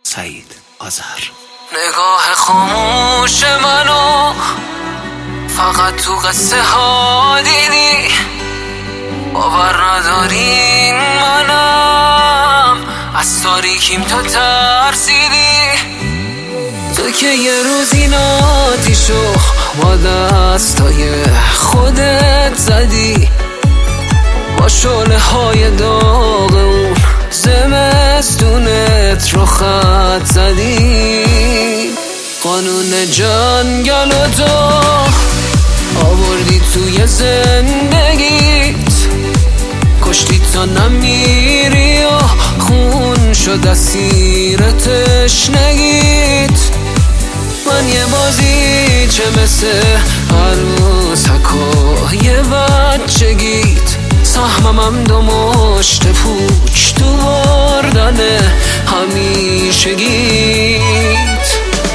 سعید آذر. نگاه خاموش منو فقط تو قصه ها دیدی، باور ندارین منم از تاریکیم تو ترسیدی. تو که یه روز این آتیشو با دستای خودت زدی، با شعله های داغ اون زمستونت رو خط زدی. قانون جنگل و تو آوردی توی زندگیت، کشتی تا نمیری و خون شد اسیر تشنگیت. من یه بازیچه مثل عروسکای بچگیت، سهمم دو مشت پوچ تو بردن همیشگیت.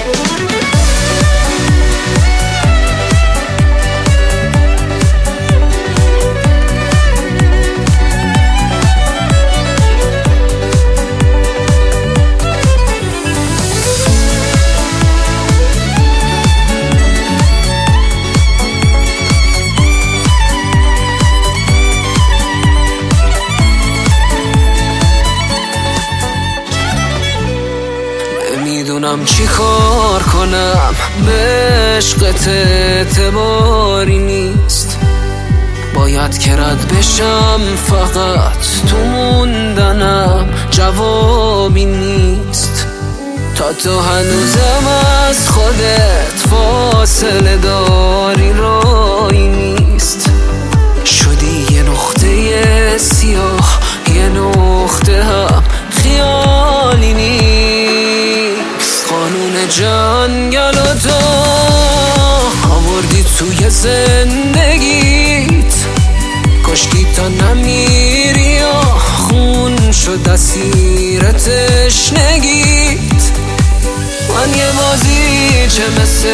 نمیدونم چی کار کنم، به عشقت اعتباری نیست. باید که رد بشم، فقط تو موندنم جوابی نیست. تا تو هنوزم از خودت فاصله داری، رایی نیست. شدی یه نقطه سیاه، یه نقطه هم خیالی نیست. قانون جنگل و تو آوردی توی زندگیت، کشتی تا نمیری و خون شد اسیر تشنگیت. من یه بازیچه مثل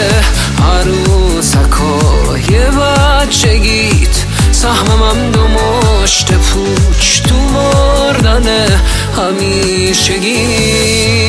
عروسکای بچگیت، سهمم دو مشت پوچ تو بردن همیشگیت.